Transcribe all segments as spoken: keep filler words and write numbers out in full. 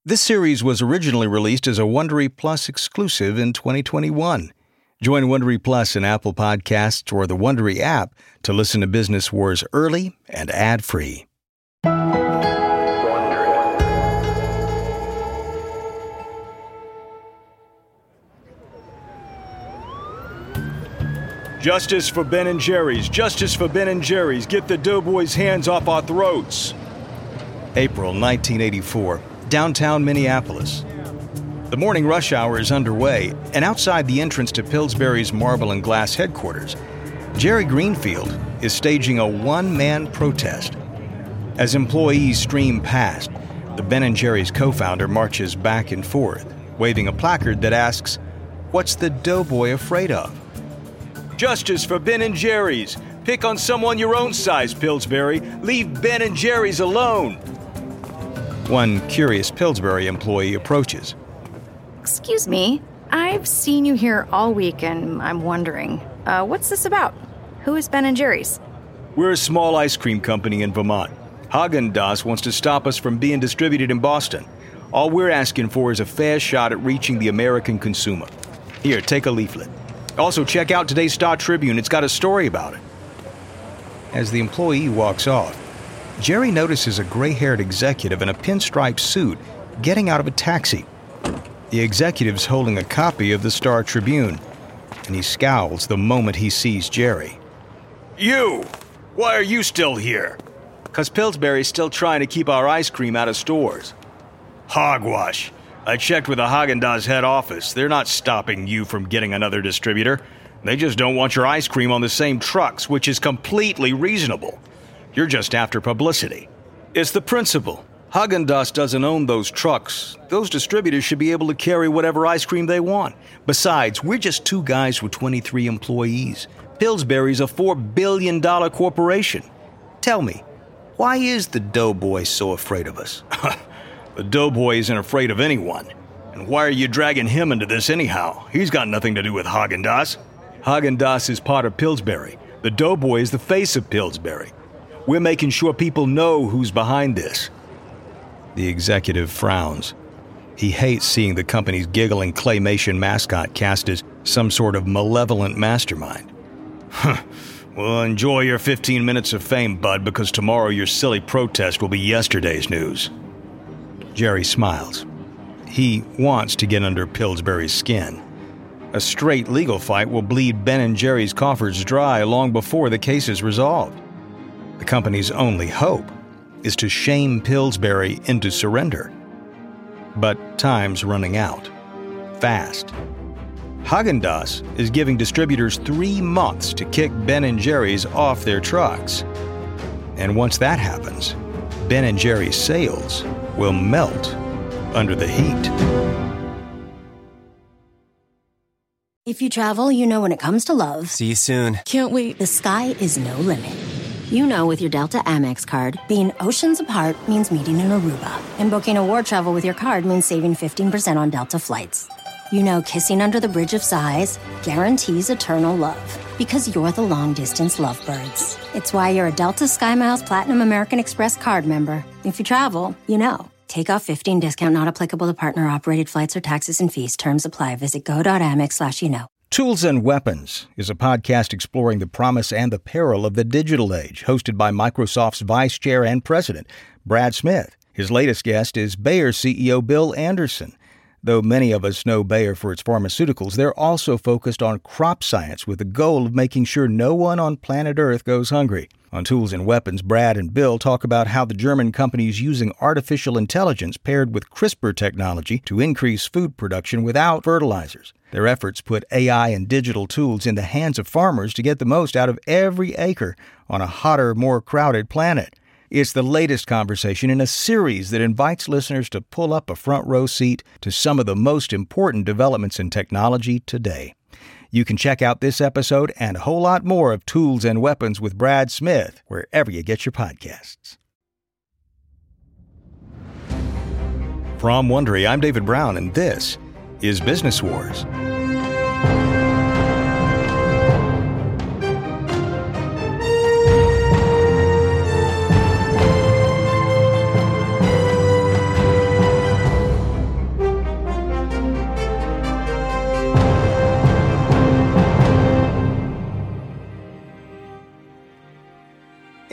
This series was originally released as a Wondery Plus exclusive in twenty twenty-one. Join Wondery Plus in Apple Podcasts or the Wondery app to listen to Business Wars early and ad-free. Justice for Ben and Jerry's. Justice for Ben and Jerry's. Get the doughboys' hands off our throats. April nineteen eighty-four, downtown Minneapolis. The morning rush hour is underway, and outside the entrance to Pillsbury's Marble and Glass headquarters, Jerry Greenfield is staging a one-man protest. As employees stream past, the Ben and Jerry's co-founder marches back and forth, waving a placard that asks, "What's the doughboy afraid of?" Justice for Ben and Jerry's. Pick on someone your own size, Pillsbury. Leave Ben and Jerry's alone. One curious Pillsbury employee approaches. Excuse me, I've seen you here all week and I'm wondering, uh, what's this about? Who is Ben and Jerry's? We're a small ice cream company in Vermont. Häagen-Dazs wants to stop us from being distributed in Boston. All we're asking for is a fair shot at reaching the American consumer. Here, take a leaflet. Also, check out today's Star Tribune. It's got a story about it. As the employee walks off, Jerry notices a gray-haired executive in a pinstripe suit getting out of a taxi. The executive's holding a copy of the Star Tribune, and he scowls the moment he sees Jerry. You! Why are you still here? 'Cause Pillsbury's still trying to keep our ice cream out of stores. Hogwash. I checked with the Häagen-Dazs head office. They're not stopping you from getting another distributor. They just don't want your ice cream on the same trucks, which is completely reasonable. You're just after publicity. It's the principle. Häagen-Dazs doesn't own those trucks. Those distributors should be able to carry whatever ice cream they want. Besides, we're just two guys with twenty-three employees. Pillsbury's a four billion dollars corporation. Tell me, why is the doughboy so afraid of us? The doughboy isn't afraid of anyone. And why are you dragging him into this anyhow? He's got nothing to do with Häagen-Dazs. Häagen-Dazs is part of Pillsbury. The doughboy is the face of Pillsbury. We're making sure people know who's behind this. The executive frowns. He hates seeing the company's giggling claymation mascot cast as some sort of malevolent mastermind. Huh. Well, enjoy your fifteen minutes of fame, bud, because tomorrow your silly protest will be yesterday's news. Jerry smiles. He wants to get under Pillsbury's skin. A straight legal fight will bleed Ben and Jerry's coffers dry long before the case is resolved. The company's only hope is to shame Pillsbury into surrender. But time's running out. Fast. Häagen-Dazs is giving distributors three months to kick Ben and Jerry's off their trucks. And once that happens, Ben and Jerry's sales will melt under the heat. If you travel, you know when it comes to love. See you soon. Can't wait. The sky is no limit. You know with your Delta Amex card, being oceans apart means meeting in Aruba. And booking a war travel with your card means saving fifteen percent on Delta flights. You know kissing under the Bridge of Sighs guarantees eternal love. Because you're the long-distance lovebirds. It's why you're a Delta SkyMiles Platinum American Express card member. If you travel, you know. Take off fifteen discount not applicable to partner-operated flights or taxes and fees. Terms apply. Visit go.amex slash you know. Tools and Weapons is a podcast exploring the promise and the peril of the digital age, hosted by Microsoft's Vice Chair and President, Brad Smith. His latest guest is Bayer C E O Bill Anderson. Though many of us know Bayer for its pharmaceuticals, they're also focused on crop science with the goal of making sure no one on planet Earth goes hungry. On Tools and Weapons, Brad and Bill talk about how the German company is using artificial intelligence paired with CRISPR technology to increase food production without fertilizers. Their efforts put A I and digital tools in the hands of farmers to get the most out of every acre on a hotter, more crowded planet. It's the latest conversation in a series that invites listeners to pull up a front row seat to some of the most important developments in technology today. You can check out this episode and a whole lot more of Tools and Weapons with Brad Smith wherever you get your podcasts. From Wondery, I'm David Brown, and this is Business Wars.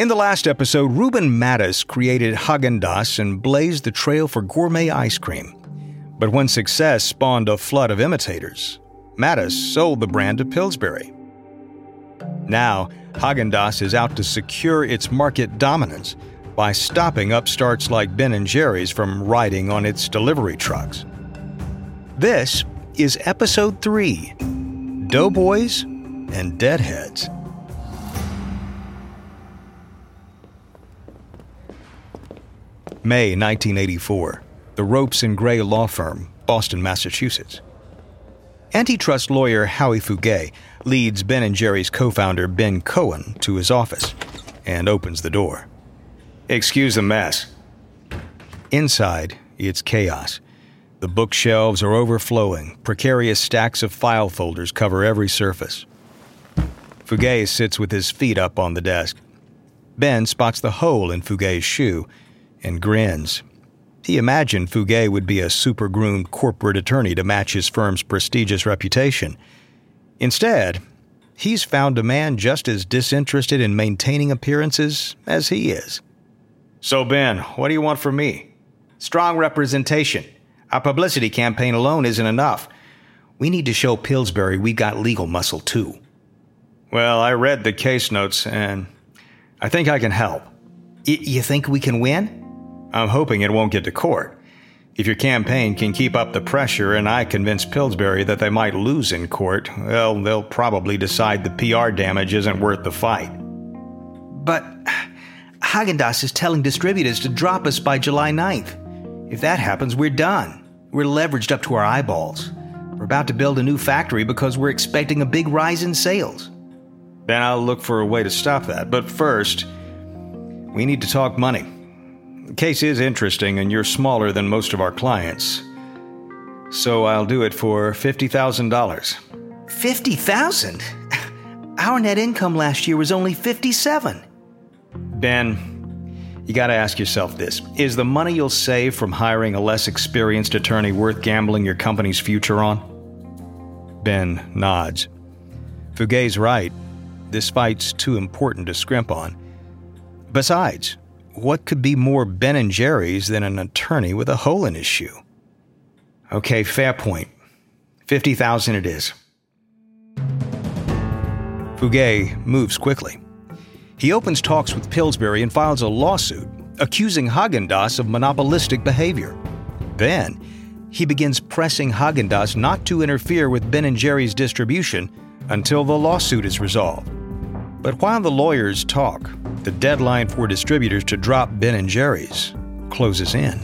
In the last episode, Ruben Mattis created Häagen-Dazs and blazed the trail for gourmet ice cream. But when success spawned a flood of imitators, Mattis sold the brand to Pillsbury. Now, Häagen-Dazs is out to secure its market dominance by stopping upstarts like Ben and Jerry's from riding on its delivery trucks. This is Episode three, Doughboys and Deadheads. May nineteen eighty-four, the Ropes and Gray law firm, Boston, Massachusetts. Antitrust lawyer Howie Fugay leads Ben and Jerry's co-founder Ben Cohen to his office and opens the door. Excuse the mess. Inside, it's chaos. The bookshelves are overflowing. Precarious stacks of file folders cover every surface. Fugay sits with his feet up on the desk. Ben spots the hole in Fugay's shoe and grins. He imagined Fugay would be a super-groomed corporate attorney to match his firm's prestigious reputation. Instead, he's found a man just as disinterested in maintaining appearances as he is. So, Ben, what do you want from me? Strong representation. Our publicity campaign alone isn't enough. We need to show Pillsbury we got legal muscle, too. Well, I read the case notes, and I think I can help. Y- you think we can win? I'm hoping it won't get to court. If your campaign can keep up the pressure and I convince Pillsbury that they might lose in court, well, they'll probably decide the P R damage isn't worth the fight. But Häagen-Dazs is telling distributors to drop us by July ninth. If that happens, we're done. We're leveraged up to our eyeballs. We're about to build a new factory because we're expecting a big rise in sales. Then I'll look for a way to stop that. But first, we need to talk money. The case is interesting, and you're smaller than most of our clients. So I'll do it for fifty thousand dollars. fifty thousand dollars? Our net income last year was only fifty-seven. Ben, you gotta ask yourself this. Is the money you'll save from hiring a less experienced attorney worth gambling your company's future on? Ben nods. Fugay's right. This fight's too important to scrimp on. Besides, what could be more Ben and Jerry's than an attorney with a hole in his shoe? Okay, fair point. fifty thousand dollars it is. Fugay moves quickly. He opens talks with Pillsbury and files a lawsuit accusing Häagen-Dazs of monopolistic behavior. Then, he begins pressing Häagen-Dazs not to interfere with Ben and Jerry's distribution until the lawsuit is resolved. But while the lawyers talk, the deadline for distributors to drop Ben and Jerry's closes in.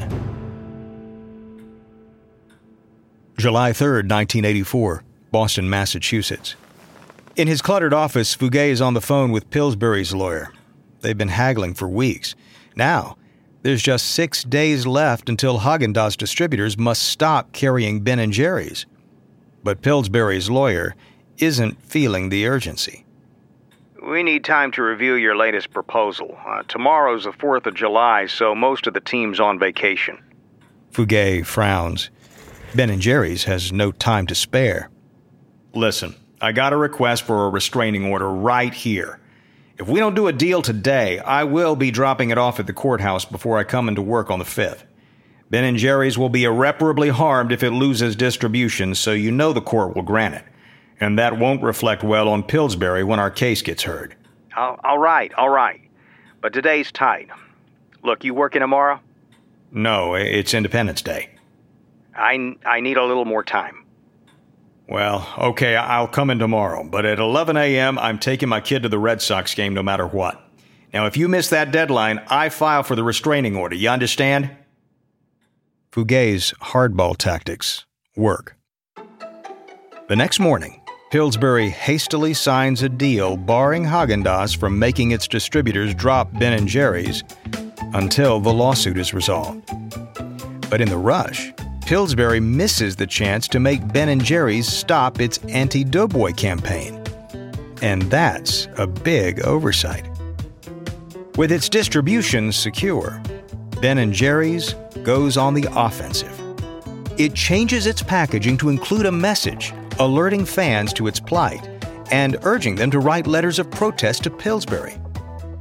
July third, nineteen eighty-four, Boston, Massachusetts. In his cluttered office, Fugay is on the phone with Pillsbury's lawyer. They've been haggling for weeks. Now, there's just six days left until Häagen-Dazs distributors must stop carrying Ben and Jerry's. But Pillsbury's lawyer isn't feeling the urgency. We need time to review your latest proposal. Uh, tomorrow's the fourth of July, so most of the team's on vacation. Fugay frowns. Ben and Jerry's has no time to spare. Listen, I got a request for a restraining order right here. If we don't do a deal today, I will be dropping it off at the courthouse before I come into work on the fifth. Ben and Jerry's will be irreparably harmed if it loses distribution, so you know the court will grant it. And that won't reflect well on Pillsbury when our case gets heard. All, all right, all right. But today's tight. Look, you working tomorrow? No, it's Independence Day. I, I need a little more time. Well, okay, I'll come in tomorrow, but at eleven a.m., I'm taking my kid to the Red Sox game no matter what. Now, if you miss that deadline, I file for the restraining order, you understand? Fugay's hardball tactics work. The next morning, Pillsbury hastily signs a deal barring Häagen-Dazs from making its distributors drop Ben and Jerry's until the lawsuit is resolved. But in the rush, Pillsbury misses the chance to make Ben and Jerry's stop its anti-Doughboy campaign. And that's a big oversight. With its distribution secure, Ben and Jerry's goes on the offensive. It changes its packaging to include a message alerting fans to its plight and urging them to write letters of protest to Pillsbury.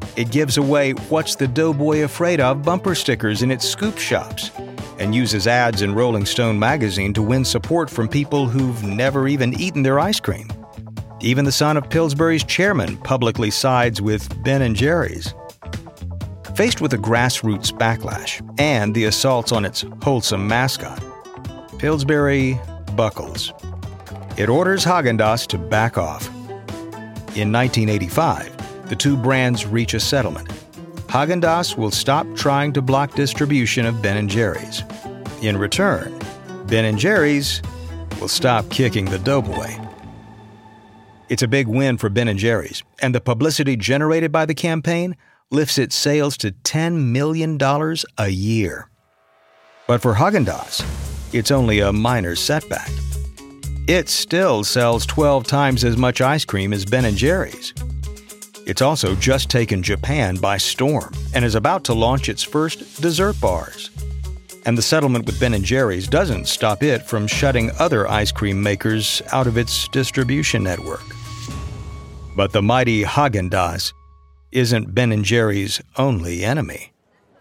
It gives away What's the Doughboy Afraid Of bumper stickers in its scoop shops and uses ads in Rolling Stone magazine to win support from people who've never even eaten their ice cream. Even the son of Pillsbury's chairman publicly sides with Ben and Jerry's. Faced with a grassroots backlash and the assaults on its wholesome mascot, Pillsbury buckles. It orders Häagen-Dazs to back off. In nineteen eighty-five, the two brands reach a settlement. Häagen-Dazs will stop trying to block distribution of Ben and Jerry's. In return, Ben and Jerry's will stop kicking the doughboy. It's a big win for Ben and Jerry's, and the publicity generated by the campaign lifts its sales to ten million dollars a year. But for Häagen-Dazs, it's only a minor setback. It still sells twelve times as much ice cream as Ben and Jerry's. It's also just taken Japan by storm and is about to launch its first dessert bars. And the settlement with Ben and Jerry's doesn't stop it from shutting other ice cream makers out of its distribution network. But the mighty Häagen-Dazs isn't Ben and Jerry's only enemy.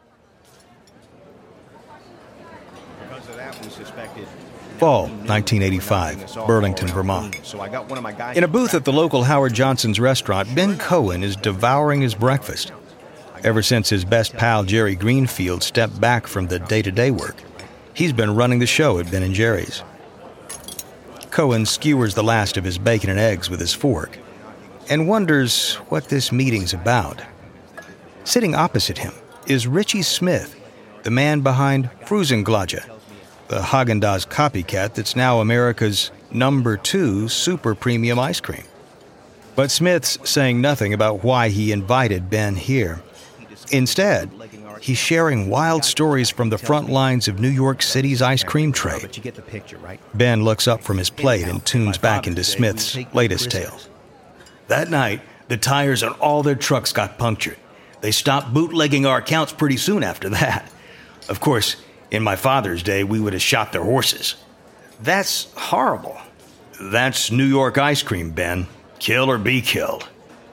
Fall nineteen eighty-five, Burlington, Vermont. In a booth at the local Howard Johnson's restaurant, Ben Cohen is devouring his breakfast. Ever since his best pal Jerry Greenfield stepped back from the day-to-day work, he's been running the show at Ben and Jerry's. Cohen skewers the last of his bacon and eggs with his fork and wonders what this meeting's about. Sitting opposite him is Richie Smith, the man behind Frühlingsglade, the Häagen-Dazs copycat that's now America's number two super premium ice cream. But Smith's saying nothing about why he invited Ben here. Instead, he's sharing wild stories from the front lines of New York City's ice cream trade. Ben looks up from his plate and tunes back into Smith's latest tale. That night, the tires on all their trucks got punctured. They stopped bootlegging our accounts pretty soon after that. Of course, in my father's day, we would have shot their horses. That's horrible. That's New York ice cream, Ben. Kill or be killed.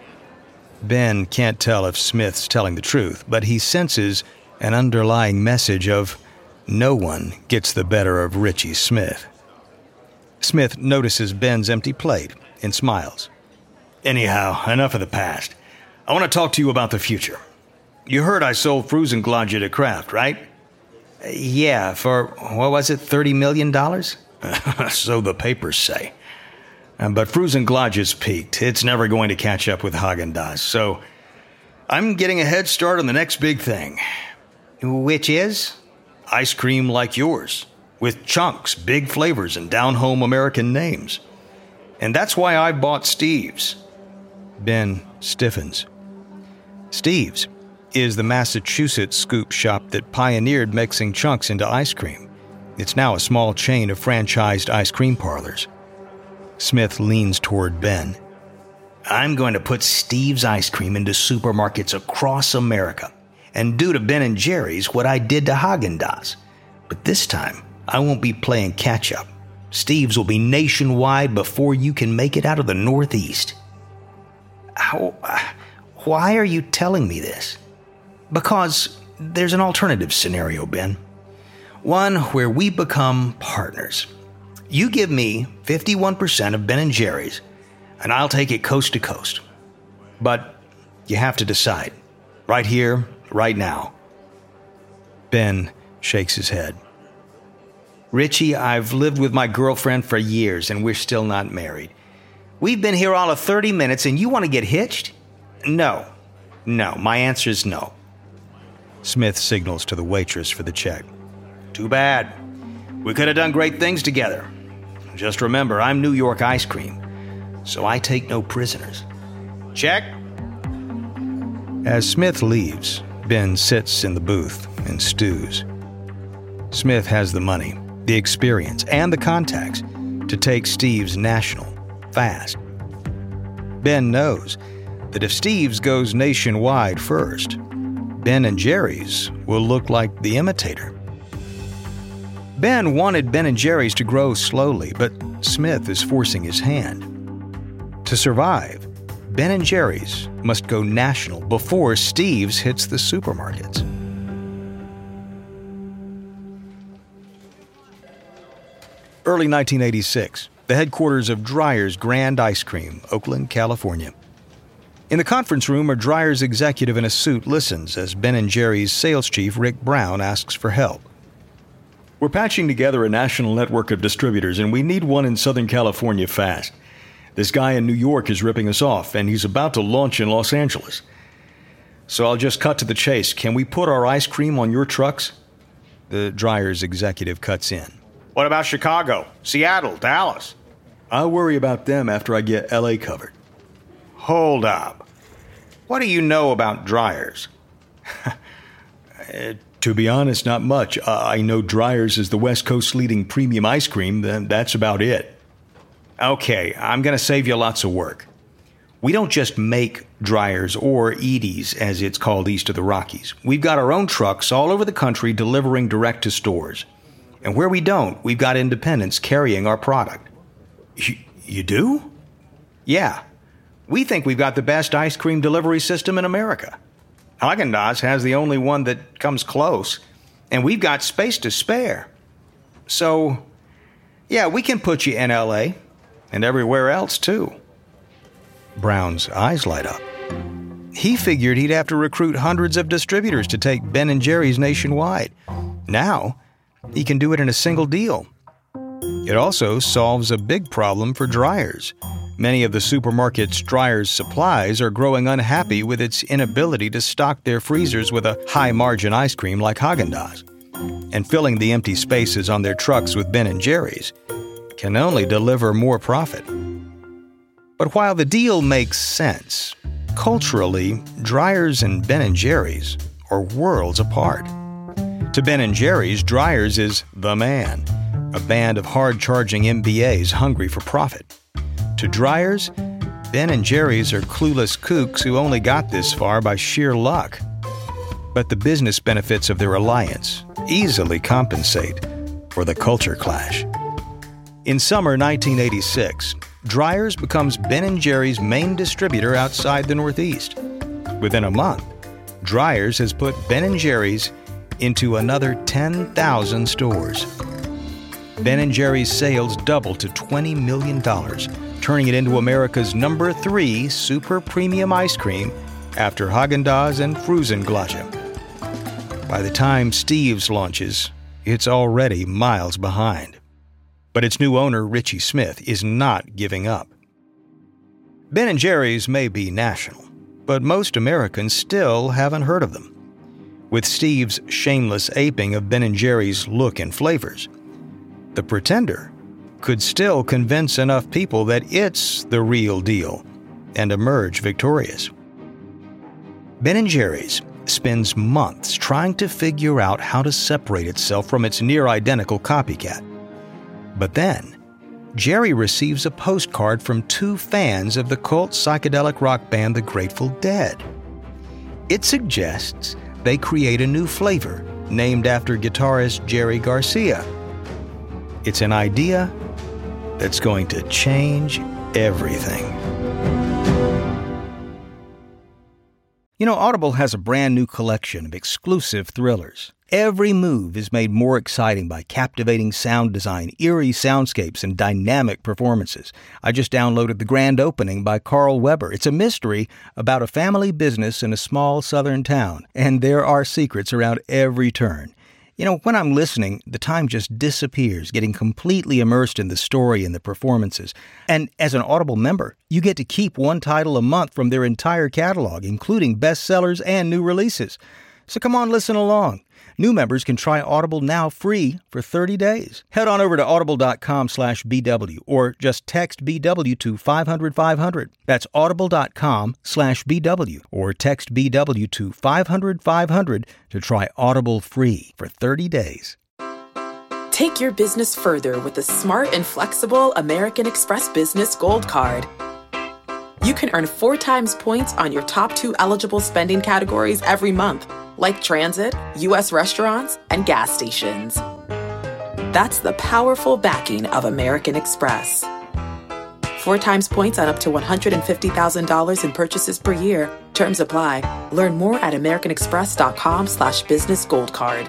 Ben can't tell if Smith's telling the truth, but he senses an underlying message of no one gets the better of Richie Smith. Smith notices Ben's empty plate and smiles. Anyhow, enough of the past. I want to talk to you about the future. You heard I sold Frühlingsglade to Kraft, right? Yeah, for, what was it, thirty million dollars? So the papers say. But Frühlingsglade's peaked. It's never going to catch up with Häagen-Dazs, so I'm getting a head start on the next big thing. Which is? Ice cream like yours, with chunks, big flavors, and down-home American names. And that's why I bought Steve's. Ben stiffens. Steve's is the Massachusetts scoop shop that pioneered mixing chunks into ice cream. It's now a small chain of franchised ice cream parlors. Smith leans toward Ben. I'm going to put Steve's ice cream into supermarkets across America and do to Ben and Jerry's what I did to Häagen-Dazs. But this time, I won't be playing catch-up. Steve's will be nationwide before you can make it out of the Northeast. How, why are you telling me this? Because there's an alternative scenario, Ben. One where we become partners. You give me fifty-one percent of Ben and Jerry's, and I'll take it coast to coast. But you have to decide. Right here, right now. Ben shakes his head. Richie, I've lived with my girlfriend for years, and we're still not married. We've been here all of thirty minutes, and you want to get hitched? No. No, my answer is no. Smith signals to the waitress for the check. Too bad. We could have done great things together. Just remember, I'm New York ice cream, so I take no prisoners. Check. As Smith leaves, Ben sits in the booth and stews. Smith has the money, the experience, and the contacts to take Steve's national fast. Ben knows that if Steve's goes nationwide first, Ben and Jerry's will look like the imitator. Ben wanted Ben and Jerry's to grow slowly, but Smith is forcing his hand. To survive, Ben and Jerry's must go national before Steve's hits the supermarkets. Early nineteen eighty-six, the headquarters of Dreyer's Grand Ice Cream, Oakland, California. In the conference room, a Dreyer's executive in a suit listens as Ben and Jerry's sales chief, Rick Brown, asks for help. We're patching together a national network of distributors, and we need one in Southern California fast. This guy in New York is ripping us off, and he's about to launch in Los Angeles. So I'll just cut to the chase. Can we put our ice cream on your trucks? The Dreyer's executive cuts in. What about Chicago, Seattle, Dallas? I'll worry about them after I get L A covered. Hold up. What do you know about Dreyer's? uh, to be honest, not much. Uh, I know Dreyer's is the West Coast's leading premium ice cream. Then that's about it. Okay, I'm going to save you lots of work. We don't just make Dreyer's or Edie's, as it's called east of the Rockies. We've got our own trucks all over the country delivering direct to stores. And where we don't, we've got independents carrying our product. You, you do? Yeah. We think we've got the best ice cream delivery system in America. Haagen-Dazs has the only one that comes close, and we've got space to spare. So, yeah, we can put you in L A and everywhere else, too. Brown's eyes light up. He figured he'd have to recruit hundreds of distributors to take Ben and Jerry's nationwide. Now, he can do it in a single deal. It also solves a big problem for Dreyer's. Many of the supermarket's Dreyer's supplies are growing unhappy with its inability to stock their freezers with a high-margin ice cream like Haagen-Dazs. And filling the empty spaces on their trucks with Ben and Jerry's can only deliver more profit. But while the deal makes sense, culturally, Dreyer's and Ben and Jerry's are worlds apart. To Ben and Jerry's, Dreyer's is the man, a band of hard-charging M B As hungry for profit. To Dreyer's, Ben and Jerry's are clueless kooks who only got this far by sheer luck. But the business benefits of their alliance easily compensate for the culture clash. In summer nineteen eighty-six, Dreyer's becomes Ben and Jerry's main distributor outside the Northeast. Within a month, Dreyer's has put Ben and Jerry's into another ten thousand stores. Ben and Jerry's sales doubled to twenty million dollars, turning it into America's number three super premium ice cream after Haagen-Dazs and Frühzenglasche. By the time Steve's launches, it's already miles behind. But its new owner, Richie Smith, is not giving up. Ben and Jerry's may be national, but most Americans still haven't heard of them. With Steve's shameless aping of Ben and Jerry's look and flavors, the pretender could still convince enough people that it's the real deal and emerge victorious. Ben and Jerry's spends months trying to figure out how to separate itself from its near-identical copycat. But then, Jerry receives a postcard from two fans of the cult psychedelic rock band The Grateful Dead. It suggests they create a new flavor named after guitarist Jerry Garcia. It's an idea that's going to change everything. You know, Audible has a brand new collection of exclusive thrillers. Every move is made more exciting by captivating sound design, eerie soundscapes, and dynamic performances. I just downloaded The Grand Opening by Carl Weber. It's a mystery about a family business in a small southern town, and there are secrets around every turn. You know, when I'm listening, the time just disappears, getting completely immersed in the story and the performances. And as an Audible member, you get to keep one title a month from their entire catalog, including bestsellers and new releases. So come on, listen along. New members can try Audible now free for thirty days. Head on over to audible.com slash BW or just text B W to five hundred five hundred. That's audible.com slash BW or text B W to five hundred five hundred to try Audible free for thirty days. Take your business further with the smart and flexible American Express Business Gold Card. You can earn four times points on your top two eligible spending categories every month, like transit, U S restaurants, and gas stations. That's the powerful backing of American Express. Four times points on up to one hundred fifty thousand dollars in purchases per year. Terms apply. Learn more at americanexpress.com slash business gold card.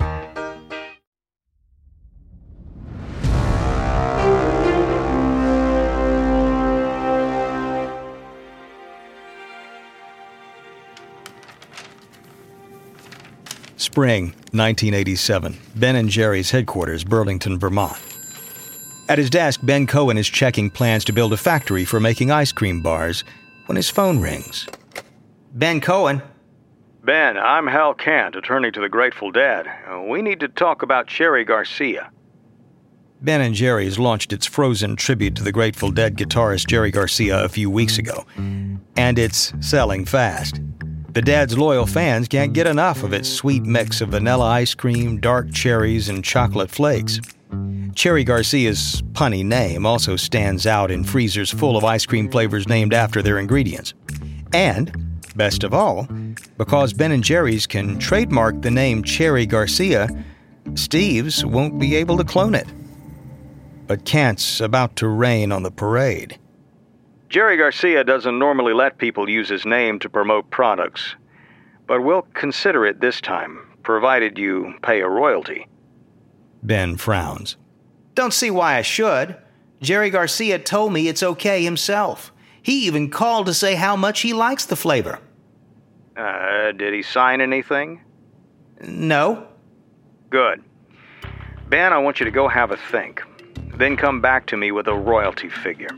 Spring nineteen eighty-seven, Ben and Jerry's headquarters, Burlington, Vermont. At his desk, Ben Cohen is checking plans to build a factory for making ice cream bars when his phone rings. Ben Cohen. Ben, I'm Hal Kant, attorney to the Grateful Dead. Uh, we need to talk about Cherry Garcia. Ben and Jerry's launched its Frozen tribute to the Grateful Dead guitarist Jerry Garcia a few weeks ago, and it's selling fast. The Dead's loyal fans can't get enough of its sweet mix of vanilla ice cream, dark cherries, and chocolate flakes. Cherry Garcia's punny name also stands out in freezers full of ice cream flavors named after their ingredients. And, best of all, because Ben and Jerry's can trademark the name Cherry Garcia, Steve's won't be able to clone it. But Kant's about to rain on the parade. Jerry Garcia doesn't normally let people use his name to promote products, but we'll consider it this time, provided you pay a royalty. Ben frowns. Don't see why I should. Jerry Garcia told me it's okay himself. He even called to say how much he likes the flavor. Uh, did he sign anything? No. Good. Ben, I want you to go have a think. Then come back to me with a royalty figure.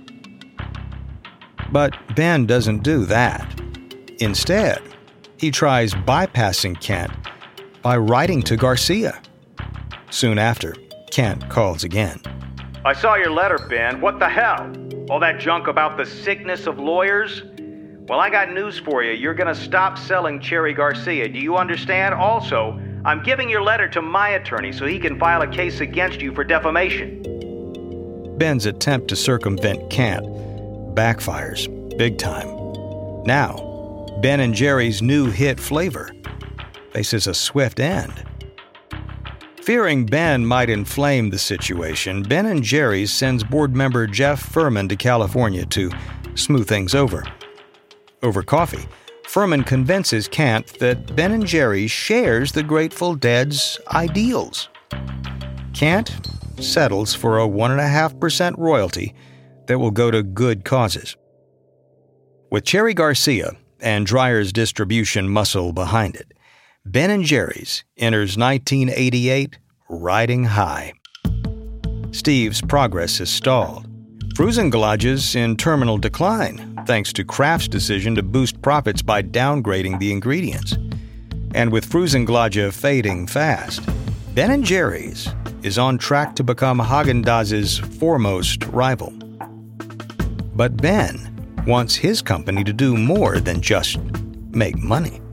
But Ben doesn't do that. Instead, he tries bypassing Kent by writing to Garcia. Soon after, Kent calls again. I saw your letter, Ben. What the hell? All that junk about the sickness of lawyers? Well, I got news for you. You're going to stop selling Cherry Garcia. Do you understand? Also, I'm giving your letter to my attorney so he can file a case against you for defamation. Ben's attempt to circumvent Kent backfires big time. Now, Ben and Jerry's new hit flavor faces a swift end. Fearing Ben might inflame the situation, Ben and Jerry's sends board member Jeff Furman to California to smooth things over. Over coffee, Furman convinces Kant that Ben and Jerry's shares the Grateful Dead's ideals. Kant settles for a one point five percent royalty that will go to good causes. With Cherry Garcia and Dreyer's distribution muscle behind it, Ben and Jerry's enters nineteen eighty-eight riding high. Steve's progress has stalled. Frusengelage's in terminal decline, thanks to Kraft's decision to boost profits by downgrading the ingredients. And with Frusengelage fading fast, Ben and Jerry's is on track to become Häagen-Dazs's foremost rival. But Ben wants his company to do more than just make money.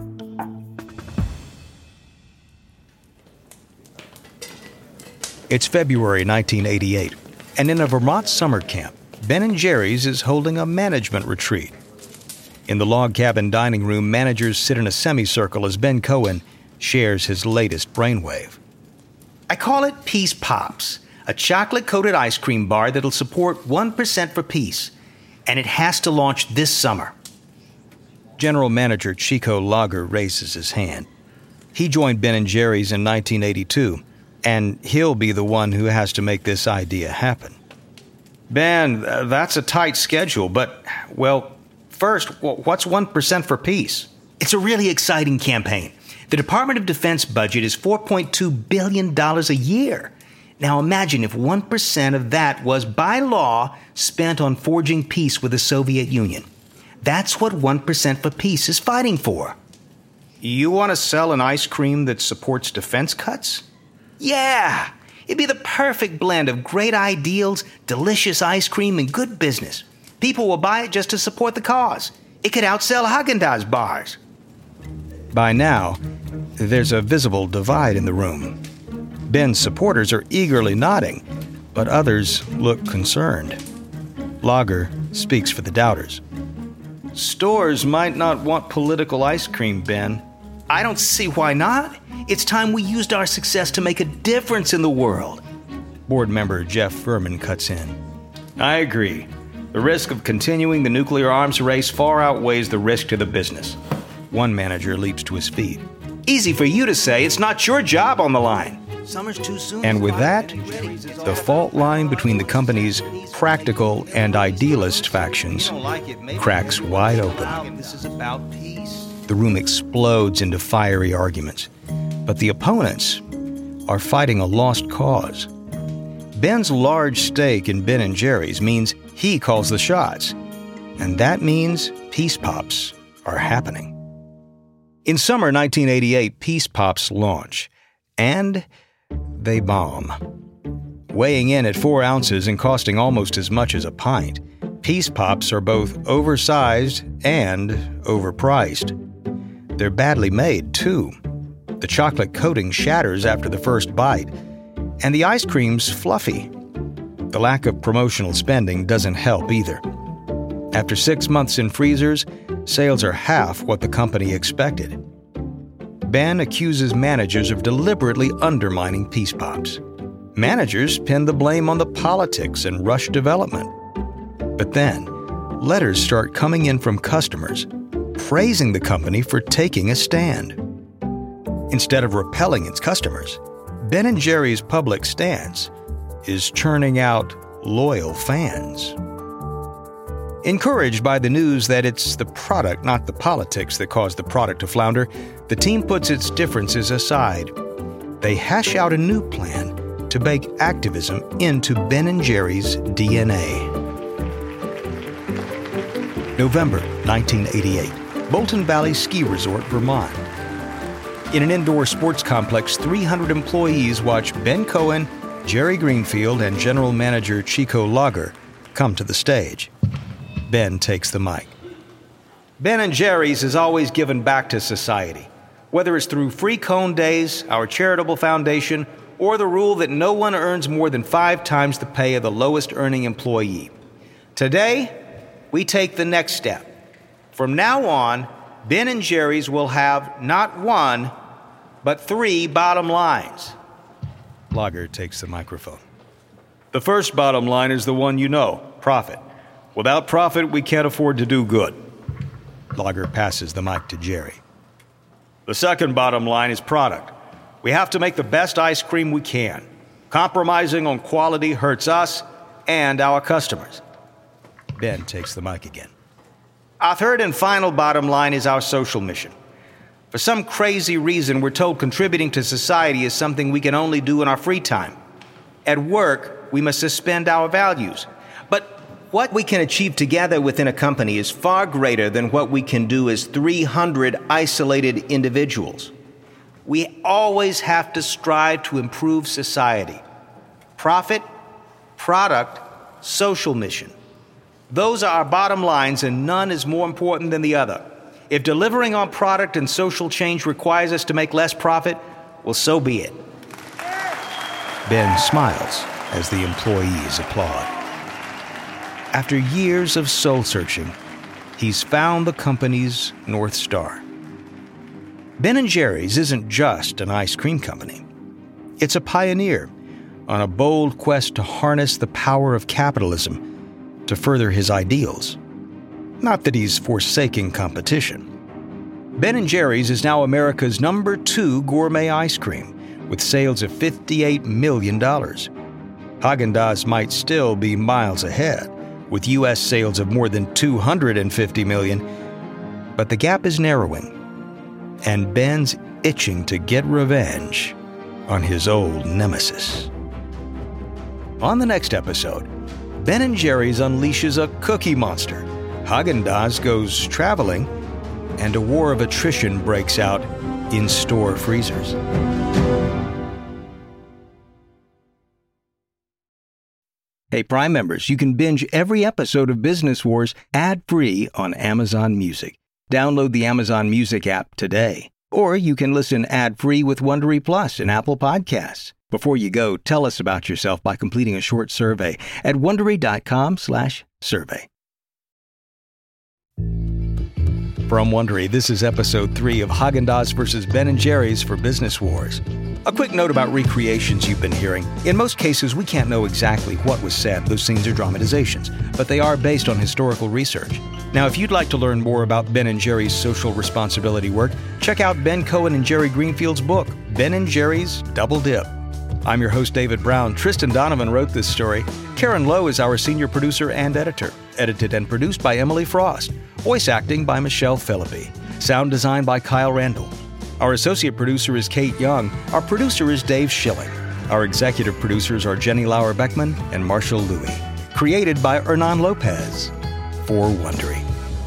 It's February nineteen eighty-eight, and in a Vermont summer camp, Ben and Jerry's is holding a management retreat. In the log cabin dining room, managers sit in a semicircle as Ben Cohen shares his latest brainwave. I call it Peace Pops, a chocolate-coated ice cream bar that'll support one percent for peace, and it has to launch this summer. General Manager Chico Lager raises his hand. He joined Ben and Jerry's in nineteen eighty-two, and he'll be the one who has to make this idea happen. Ben, uh, that's a tight schedule, but, well, first, what's one percent for peace? It's a really exciting campaign. The Department of Defense budget is four point two billion dollars a year. Now imagine if one percent of that was, by law, spent on forging peace with the Soviet Union. That's what one percent for peace is fighting for. You want to sell an ice cream that supports defense cuts? Yeah! It'd be the perfect blend of great ideals, delicious ice cream, and good business. People will buy it just to support the cause. It could outsell Häagen-Dazs bars. By now, there's a visible divide in the room. Ben's supporters are eagerly nodding, but others look concerned. Lager speaks for the doubters. Stores might not want political ice cream, Ben. I don't see why not. It's time we used our success to make a difference in the world. Board member Jeff Furman cuts in. I agree. The risk of continuing the nuclear arms race far outweighs the risk to the business. One manager leaps to his feet. Easy for you to say. It's not your job on the line. Summer's too soon. And with that, the fault line between the company's practical and idealist factions cracks wide open. The room explodes into fiery arguments, but the opponents are fighting a lost cause. Ben's large stake in Ben and Jerry's means he calls the shots, and that means Peace Pops are happening. In summer nineteen eighty-eight, Peace Pops launch, and they bomb. Weighing in at four ounces and costing almost as much as a pint, Peace Pops are both oversized and overpriced. They're badly made, too. The chocolate coating shatters after the first bite, and the ice cream's fluffy. The lack of promotional spending doesn't help either. After six months in freezers, sales are half what the company expected. Ben accuses managers of deliberately undermining Peace Pops. Managers pin the blame on the politics and rush development. But then, letters start coming in from customers, praising the company for taking a stand. Instead of repelling its customers, Ben and Jerry's public stance is churning out loyal fans. Encouraged by the news that it's the product, not the politics, that caused the product to flounder, the team puts its differences aside. They hash out a new plan to bake activism into Ben and Jerry's D N A. November nineteen eighty-eight, Bolton Valley Ski Resort, Vermont. In an indoor sports complex, three hundred employees watch Ben Cohen, Jerry Greenfield, and General Manager Chico Lager come to the stage. Ben takes the mic. Ben and Jerry's has always given back to society, whether it's through free cone days, our charitable foundation, or the rule that no one earns more than five times the pay of the lowest earning employee. Today, we take the next step. From now on, Ben and Jerry's will have not one, but three bottom lines. Lager takes the microphone. The first bottom line is the one you know, profit. Without profit, we can't afford to do good. Lager passes the mic to Jerry. The second bottom line is product. We have to make the best ice cream we can. Compromising on quality hurts us and our customers. Ben takes the mic again. Our third and final bottom line is our social mission. For some crazy reason, we're told contributing to society is something we can only do in our free time. At work, we must suspend our values. But what we can achieve together within a company is far greater than what we can do as three hundred isolated individuals. We always have to strive to improve society. Profit, product, social mission. Those are our bottom lines, and none is more important than the other. If delivering on product and social change requires us to make less profit, well, so be it. Ben smiles as the employees applaud. After years of soul-searching, he's found the company's North Star. Ben and Jerry's isn't just an ice cream company. It's a pioneer on a bold quest to harness the power of capitalism to further his ideals. Not that he's forsaking competition. Ben and Jerry's is now America's number two gourmet ice cream, with sales of fifty-eight million dollars. Häagen-Dazs might still be miles ahead, with U S sales of more than two hundred fifty million dollars, but the gap is narrowing, and Ben's itching to get revenge on his old nemesis. On the next episode, Ben and Jerry's unleashes a cookie monster, Häagen-Dazs goes traveling, and a war of attrition breaks out in store freezers. Hey, Prime members, you can binge every episode of Business Wars ad-free on Amazon Music. Download the Amazon Music app today. Or you can listen ad-free with Wondery Plus and Apple Podcasts. Before you go, tell us about yourself by completing a short survey at Wondery.com slash survey. From Wondery, this is episode three of Häagen-Dazs versus Ben and Jerry's for Business Wars. A quick note about recreations you've been hearing. In most cases, we can't know exactly what was said. Those scenes are dramatizations, but they are based on historical research. Now, if you'd like to learn more about Ben and Jerry's social responsibility work, check out Ben Cohen and Jerry Greenfield's book, Ben and Jerry's Double Dip. I'm your host, David Brown. Tristan Donovan wrote this story. Karen Lowe is our senior producer and editor. Edited and produced by Emily Frost. Voice acting by Michelle Philippi. Sound design by Kyle Randall. Our associate producer is Kate Young. Our producer is Dave Schilling. Our executive producers are Jenny Lauer Beckman and Marshall Louie. Created by Hernan Lopez for Wondery.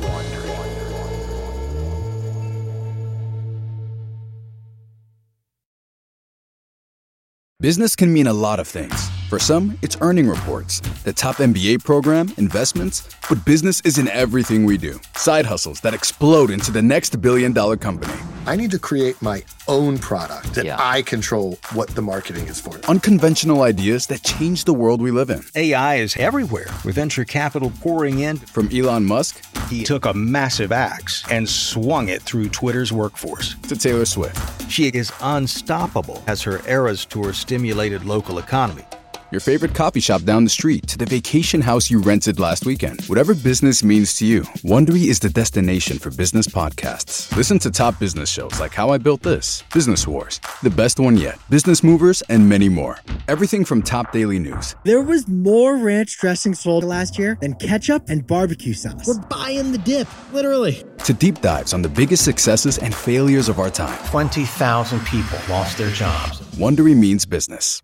Business can mean a lot of things. For some, it's earning reports, the top M B A program, investments, but business isn't everything we do. Side hustles that explode into the next billion-dollar company. I need to create my own product that yeah. I control what the marketing is for. Unconventional ideas that change the world we live in. A I is everywhere, with venture capital pouring in. From Elon Musk, he took a massive axe and swung it through Twitter's workforce. To Taylor Swift. She is unstoppable as her Eras Tour stimulated local economy. Your favorite coffee shop down the street to the vacation house you rented last weekend. Whatever business means to you, Wondery is the destination for business podcasts. Listen to top business shows like How I Built This, Business Wars, The Best One Yet, Business Movers, and many more. Everything from top daily news. There was more ranch dressing sold last year than ketchup and barbecue sauce. We're buying the dip, literally. To deep dives on the biggest successes and failures of our time. twenty thousand people lost their jobs. Wondery means business.